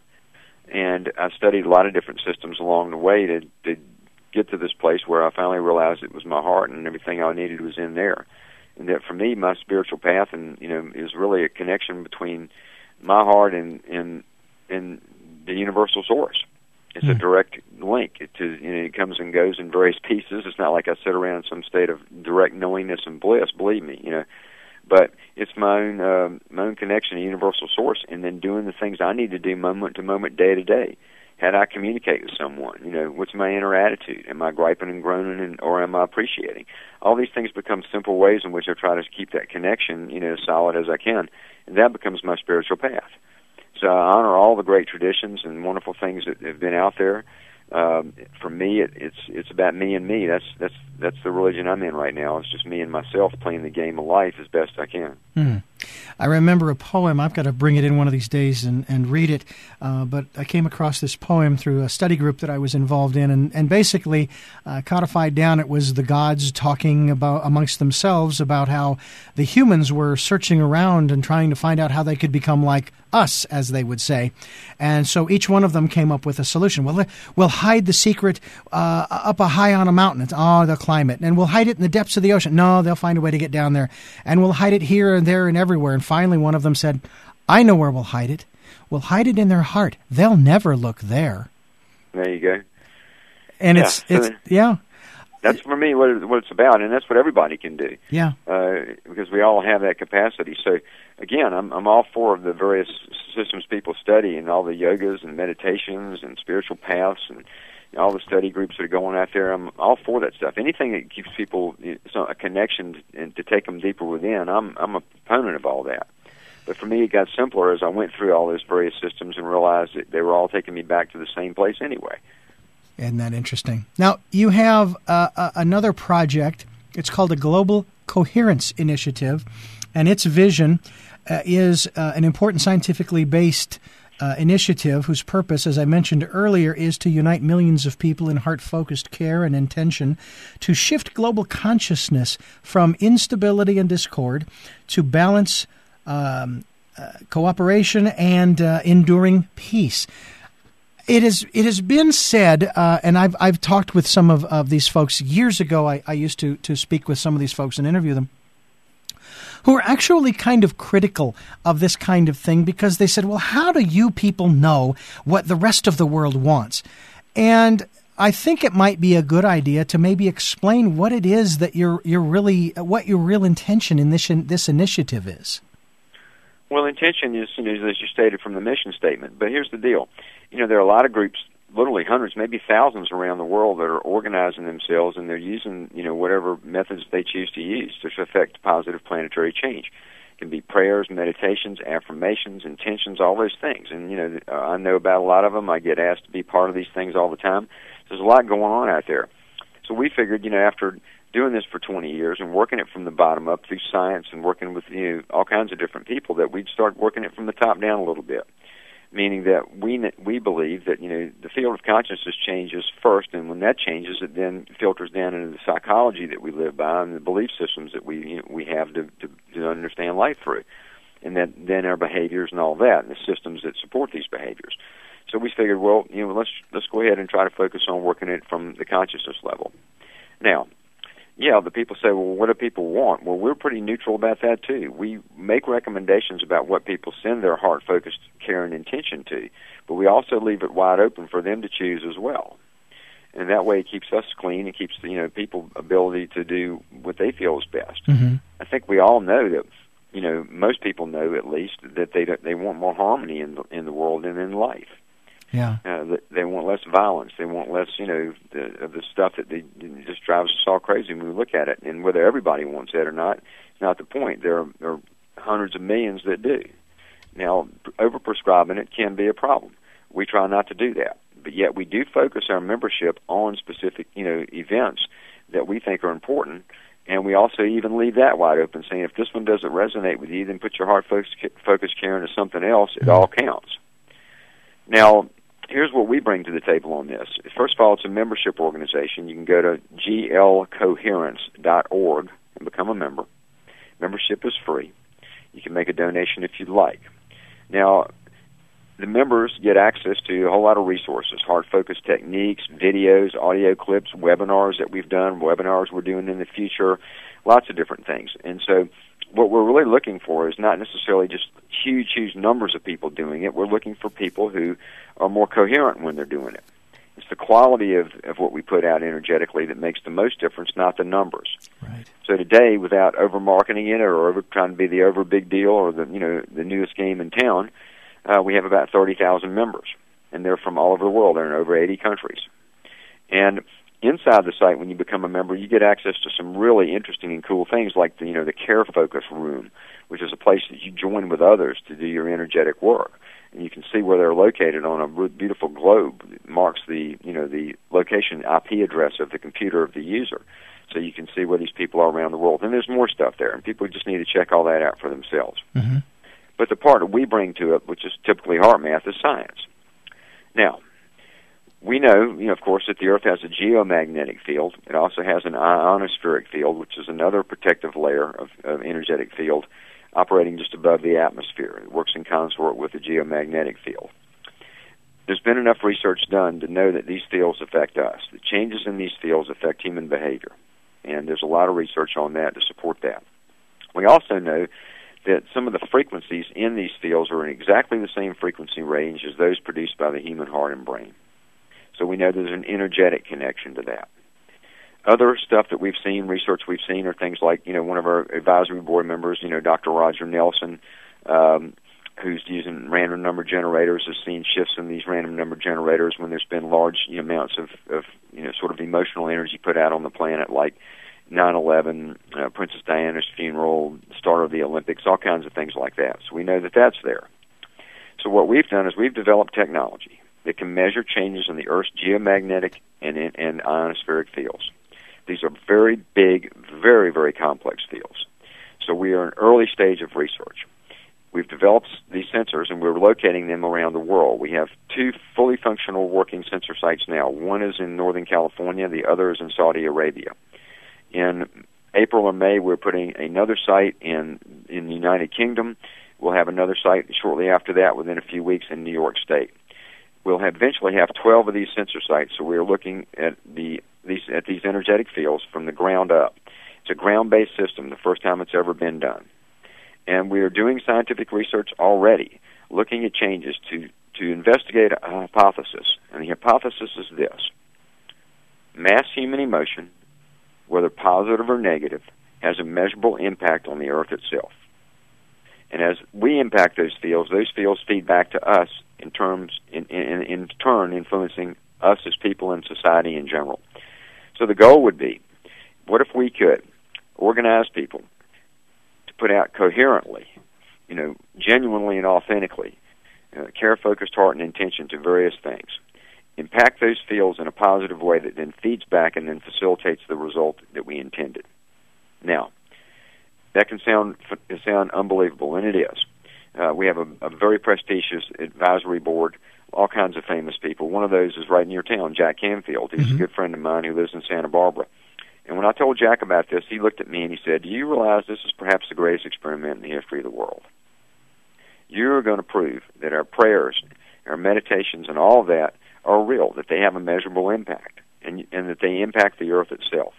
And I studied a lot of different systems along the way to, to get to this place where I finally realized it was my heart and everything I needed was in there. And that for me, my spiritual path, and you know, is really a connection between my heart and and, and the universal source. It's mm. a direct link. It, to, you know, it comes and goes in various pieces. It's not like I sit around in some state of direct knowingness and bliss. Believe me, you know. But it's my own uh, my own connection to universal source, and then doing the things I need to do moment to moment, day to day. How do I communicate with someone? You know, what's my inner attitude? Am I griping and groaning, and, or am I appreciating? All these things become simple ways in which I try to keep that connection, you know, as solid as I can, and that becomes my spiritual path. So I honor all the great traditions and wonderful things that have been out there. Um, for me, it, it's it's about me and me. That's that's that's the religion I'm in right now. It's just me and myself playing the game of life as best I can. Mm. I remember a poem. I've got to bring it in one of these days and, and read it. Uh, but I came across this poem through a study group that I was involved in, and, and basically uh, codified down, it was the gods talking about amongst themselves about how the humans were searching around and trying to find out how they could become like us, as they would say. And so each one of them came up with a solution. Well, we'll hide the secret uh, up a high on a mountain. It's, oh, they'll climb it. And we'll hide it in the depths of the ocean. No, they'll find a way to get down there. And we'll hide it here and there and everywhere. And finally, one of them said, I know where we'll hide it. We'll hide it in their heart. They'll never look there. There you go. And yeah, it's, so it's yeah. That's for me what, it, what it's about, and that's what everybody can do. Yeah. Uh, because we all have that capacity. So, again, I'm, I'm all for the various systems people study and all the yogas and meditations and spiritual paths and, all the study groups that are going out there. I'm all for that stuff. Anything that keeps people, you know, so a connection and to take them deeper within, I'm I'm a proponent of all that. But for me, it got simpler as I went through all those various systems and realized that they were all taking me back to the same place anyway. Isn't that interesting? Now, you have uh, uh, another project. It's called the Global Coherence Initiative, and its vision uh, is uh, an important scientifically based uh, initiative whose purpose, as I mentioned earlier, is to unite millions of people in heart-focused care and intention to shift global consciousness from instability and discord to balance, um, uh, cooperation, and uh, enduring peace. It is. It has been said, uh, and I've I've talked with some of, of these folks years ago. I, I used to to speak with some of these folks and interview them, who are actually kind of critical of this kind of thing because they said, "Well, how do you people know what the rest of the world wants?" And I think it might be a good idea to maybe explain what it is that you're you're really what your real intention in this in, this initiative is. Well, intention is, you know, as you stated from the mission statement. But here's the deal. You know, there are a lot of groups, literally hundreds, maybe thousands around the world that are organizing themselves, and they're using, you know, whatever methods they choose to use to affect positive planetary change. It can be prayers, meditations, affirmations, intentions, all those things. And, you know, uh, I know about a lot of them. I get asked to be part of these things all the time. There's a lot going on out there. So we figured, you know, after doing this for twenty years and working it from the bottom up through science and working with, you know, all kinds of different people, that we'd start working it from the top down a little bit. Meaning that we we believe that, you know, the field of consciousness changes first, and when that changes, it then filters down into the psychology that we live by and the belief systems that we you know, we have to, to to understand life through, and then then our behaviors and all that, and the systems that support these behaviors. So we figured, well, you know, let's let's go ahead and try to focus on working it from the consciousness level. Now, yeah, the people say, well, what do people want? Well, we're pretty neutral about that, too. We make recommendations about what people send their heart-focused care and intention to, but we also leave it wide open for them to choose as well. And that way it keeps us clean. It keeps, you know, people ability to do what they feel is best. Mm-hmm. I think we all know that, you know, most people know at least that they they want more harmony in the, in the world and in life. Yeah, uh, they want less violence. They want less, you know, the, of the stuff that they, it just drives us all crazy when we look at it. And whether everybody wants that or not, it's not the point. There are, there are hundreds of millions that do. Now, overprescribing it can be a problem. We try not to do that, but yet we do focus our membership on specific, you know, events that we think are important. And we also even leave that wide open, saying if this one doesn't resonate with you, then put your heart focus, focus care into something else. It all counts. Now, here's what we bring to the table on this. First of all, it's a membership organization. You can go to G L coherence dot org and become a member. Membership is free. You can make a donation if you'd like. Now, the members get access to a whole lot of resources, heart-focused techniques, videos, audio clips, webinars that we've done, webinars we're doing in the future, lots of different things. And so what we're really looking for is not necessarily just huge, huge numbers of people doing it. We're looking for people who are more coherent when they're doing it. It's the quality of, of what we put out energetically that makes the most difference, not the numbers. Right. So today, without over-marketing it or over trying to be the over big deal or the you know the newest game in town, uh, we have about thirty thousand members, and they're from all over the world. They're in over eighty countries. And inside the site, when you become a member, you get access to some really interesting and cool things like the, you know, the Care Focus Room, which is a place that you join with others to do your energetic work. And you can see where they're located on a beautiful globe that marks the, you know, the location I P address of the computer of the user. So you can see where these people are around the world. And there's more stuff there, and people just need to check all that out for themselves. Mm-hmm. But the part that we bring to it, which is typically heart math, is science. Now, we know, you know, of course, that the Earth has a geomagnetic field. It also has an ionospheric field, which is another protective layer of, of energetic field operating just above the atmosphere. It works in consort with the geomagnetic field. There's been enough research done to know that these fields affect us. The changes in these fields affect human behavior, and there's a lot of research on that to support that. We also know that some of the frequencies in these fields are in exactly the same frequency range as those produced by the human heart and brain. So we know there's an energetic connection to that. Other stuff that we've seen, research we've seen, are things like, you know, one of our advisory board members, you know, Doctor Roger Nelson, um, who's using random number generators has seen shifts in these random number generators when there's been large you know, amounts of, of you know sort of emotional energy put out on the planet, like nine eleven, uh, Princess Diana's funeral, start of the Olympics, all kinds of things like that. So we know that that's there. So what we've done is we've developed technology that can measure changes in the Earth's geomagnetic and, and ionospheric fields. These are very big, very, very complex fields. So we are in an early stage of research. We've developed these sensors, and we're locating them around the world. We have two fully functional working sensor sites now. One is in Northern California. The other is in Saudi Arabia. In April or May, we're putting another site in, in the United Kingdom. We'll have another site shortly after that within a few weeks in New York State. We'll have eventually have twelve of these sensor sites, so we're looking at the these at these energetic fields from the ground up. It's a ground-based system, the first time it's ever been done. And we are doing scientific research already, looking at changes to, to investigate a hypothesis. And the hypothesis is this: mass human emotion, whether positive or negative, has a measurable impact on the Earth itself. And as we impact those fields, those fields feed back to us in terms, in, in, in turn, influencing us as people and society in general. So the goal would be, what if we could organize people to put out coherently, you know, genuinely and authentically, uh, care-focused heart and intention to various things, impact those fields in a positive way that then feeds back and then facilitates the result that we intended. Now, that can sound sound unbelievable, and it is. Uh, we have a, a very prestigious advisory board, all kinds of famous people. One of those is right in your town, Jack Canfield. He's mm-hmm. a good friend of mine who lives in Santa Barbara. And when I told Jack about this, he looked at me and he said, "Do you realize this is perhaps the greatest experiment in the history of the world? You're going to prove that our prayers, our meditations, and all of that are real, that they have a measurable impact, and, and that they impact the Earth itself."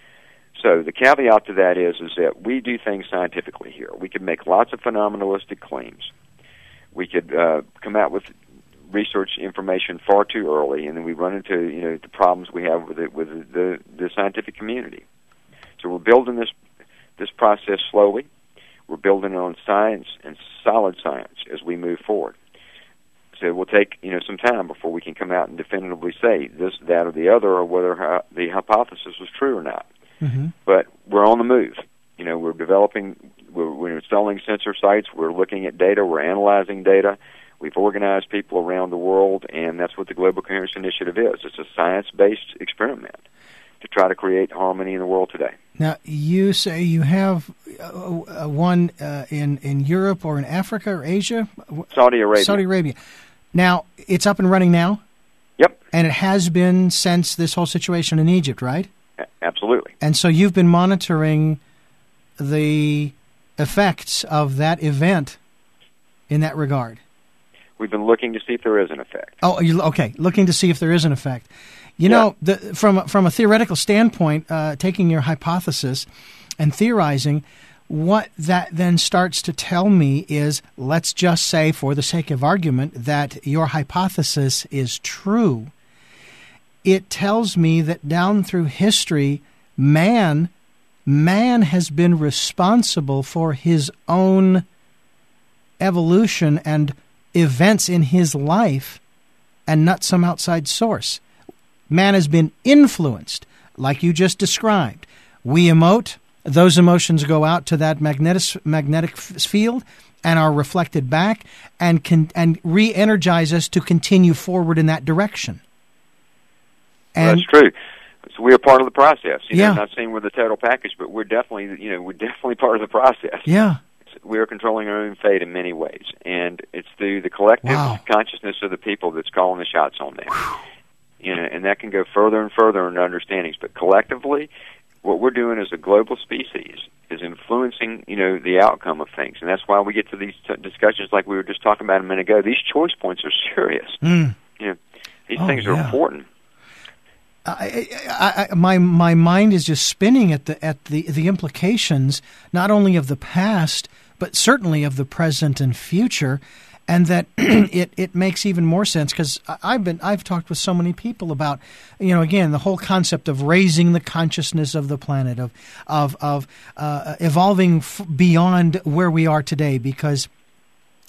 So the caveat to that is, is that we do things scientifically here. We could make lots of phenomenalistic claims. We could uh, come out with research information far too early, and then we run into you know the problems we have with it with the, the scientific community. So we're building this this process slowly. We're building it on science and solid science as we move forward. So it will take you know some time before we can come out and definitively say this, that, or the other, or whether uh, the hypothesis was true or not. Mm-hmm. But we're on the move. You know, we're developing, we're, we're installing sensor sites, we're looking at data, we're analyzing data. We've organized people around the world, and that's what the Global Coherence Initiative is. It's a science-based experiment to try to create harmony in the world today. Now, you say you have uh, one uh, in, in Europe or in Africa or Asia? Saudi Arabia. Saudi Arabia. Now, it's up and running now? Yep. And it has been since this whole situation in Egypt, right? Absolutely. And so you've been monitoring the effects of that event in that regard. We've been looking to see if there is an effect. Oh, you okay, looking to see if there is an effect. You yeah. know, the, from, from a theoretical standpoint, uh, taking your hypothesis and theorizing, what that then starts to tell me is, let's just say, for the sake of argument, that your hypothesis is true. It tells me that down through history, man, man has been responsible for his own evolution and events in his life, and not some outside source. Man has been influenced, like you just described. We emote, those emotions go out to that magnetic magnetic field and are reflected back and can and re-energize us to continue forward in that direction. Well, that's true. So we are part of the process. You know, yeah. I'm not saying we're the total package, but we're definitely, you know, we're definitely part of the process. Yeah. We are controlling our own fate in many ways, and it's through the collective wow. consciousness of the people that's calling the shots on them. You know, and that can go further and further into understandings. But collectively, what we're doing as a global species is influencing, you know, the outcome of things, and that's why we get to these t- discussions like we were just talking about a minute ago. These choice points are serious. Mm. You know, these oh, things are yeah. important. I, I, I, my my mind is just spinning at the at the, the implications not only of the past but certainly of the present and future, and that it, it makes even more sense because I've been I've talked with so many people about, you know, again, the whole concept of raising the consciousness of the planet, of of of uh, evolving f- beyond where we are today, because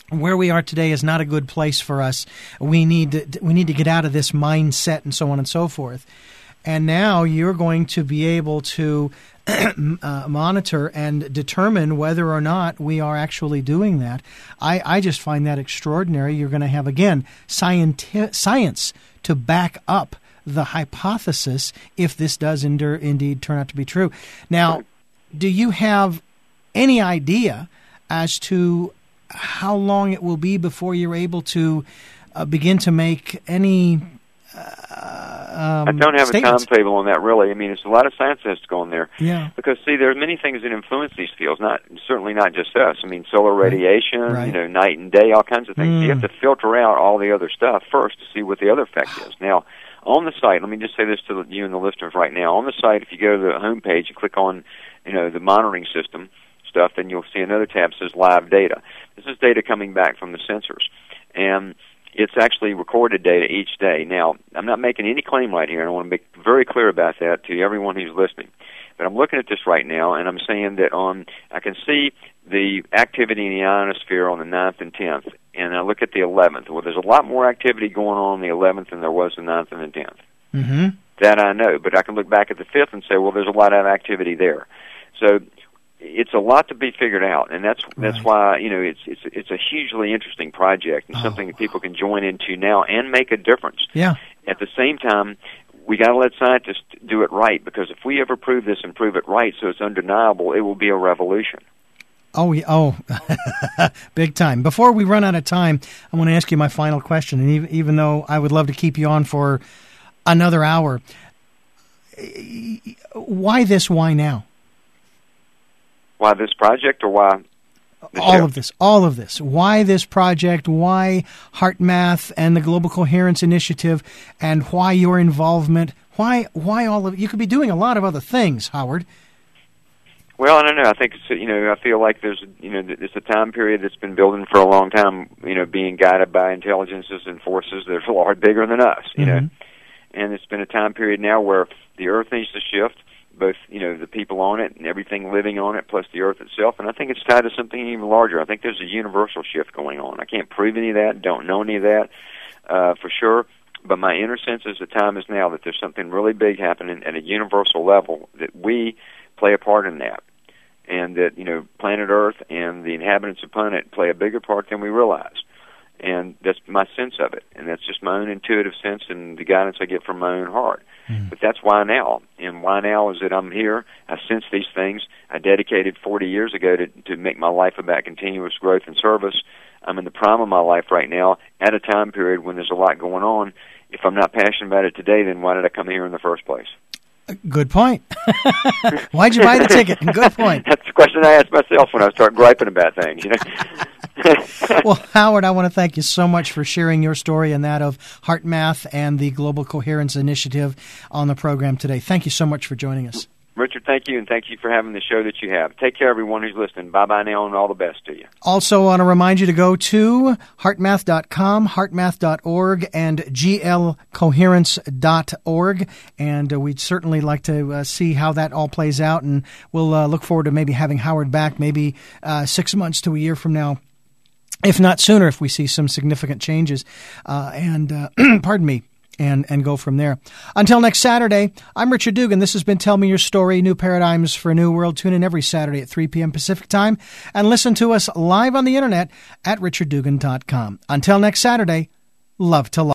where we are today is not a good place for us. We need to, we need to get out of this mindset and so on and so forth. And now you're going to be able to uh, monitor and determine whether or not we are actually doing that. I, I just find that extraordinary. You're going to have, again, scienti- science to back up the hypothesis if this does indir- indeed turn out to be true. Now, do you have any idea as to how long it will be before you're able to uh, begin to make any uh, um, I don't have statements? a timetable on that, really. I mean, it's a lot of science that has to go in there. Yeah. Because, see, there are many things that influence these fields, not certainly not just us. I mean, solar radiation, Right. you know, night and day, all kinds of things. Mm. You have to filter out all the other stuff first to see what the other effect is. Now, on the site, let me just say this to you and the listeners right now. On the site, if you go to the home page and click on, you know, the monitoring system stuff, then you'll see another tab that says live data. This is data coming back from the sensors. And it's actually recorded data each day. Now, I'm not making any claim right here, and I want to make very clear about that to everyone who's listening. But I'm looking at this right now, and I'm saying that on I can see the activity in the ionosphere on the ninth and tenth, and I look at the eleventh. Well, there's a lot more activity going on on the eleventh than there was the ninth and the tenth. Mm-hmm. That I know, but I can look back at the fifth and say, well, there's a lot of activity there. So it's a lot to be figured out, and that's that's Right. why you know it's it's it's a hugely interesting project and Oh, something that people can join into now and make a difference. Yeah. At the same time, we got to let scientists do it right, because if we ever prove this and prove it right, so it's undeniable, it will be a revolution. Oh, yeah, oh, big time. Before we run out of time, I want to ask you my final question, and even, even though I would love to keep you on for another hour, why this? Why now? Why this project, or why the all show? of this, all of this. Why this project? Why HeartMath and the Global Coherence Initiative, and why your involvement? Why, why all of? You could be doing a lot of other things, Howard. Well, I don't know. I think it's, you know, I feel like there's, you know, it's a time period that's been building for a long time. You know, being guided by intelligences and forces that are a lot bigger than us. You Mm-hmm. know, and it's been a time period now where the Earth needs to shift. Both, you know, the people on it and everything living on it, plus the Earth itself. And I think it's tied to something even larger. I think there's a universal shift going on. I can't prove any of that, don't know any of that uh, for sure, but my inner sense is the time is now that there's something really big happening at a universal level, that we play a part in that, and that, you know, planet Earth and the inhabitants upon it play a bigger part than we realize. And that's my sense of it, and that's just my own intuitive sense and the guidance I get from my own heart. Mm. But that's why now, and why now is that I'm here. I sense these things. I dedicated forty years ago to, to make my life about continuous growth and service. I'm in the prime of my life right now at a time period when there's a lot going on. If I'm not passionate about it today, then why did I come here in the first place? Good point. Why'd you buy the ticket? Good point. That's the question I ask myself when I start griping about things, you know. Well, Howard, I want to thank you so much for sharing your story and that of HeartMath and the Global Coherence Initiative on the program today. Thank you so much for joining us. Richard, thank you, and thank you for having the show that you have. Take care, everyone who's listening. Bye-bye now, and all the best to you. Also, I want to remind you to go to heart math dot com, heart math dot org, and g l coherence dot org, and uh, we'd certainly like to uh, see how that all plays out, and we'll uh, look forward to maybe having Howard back maybe uh, six months to a year from now, if not sooner, if we see some significant changes. Uh, and, uh, pardon me. And, and go from there. Until next Saturday, I'm Richard Dugan. This has been Tell Me Your Story, New Paradigms for a New World. Tune in every Saturday at three p.m. Pacific Time and listen to us live on the internet at richard dugan dot com. Until next Saturday, love to love.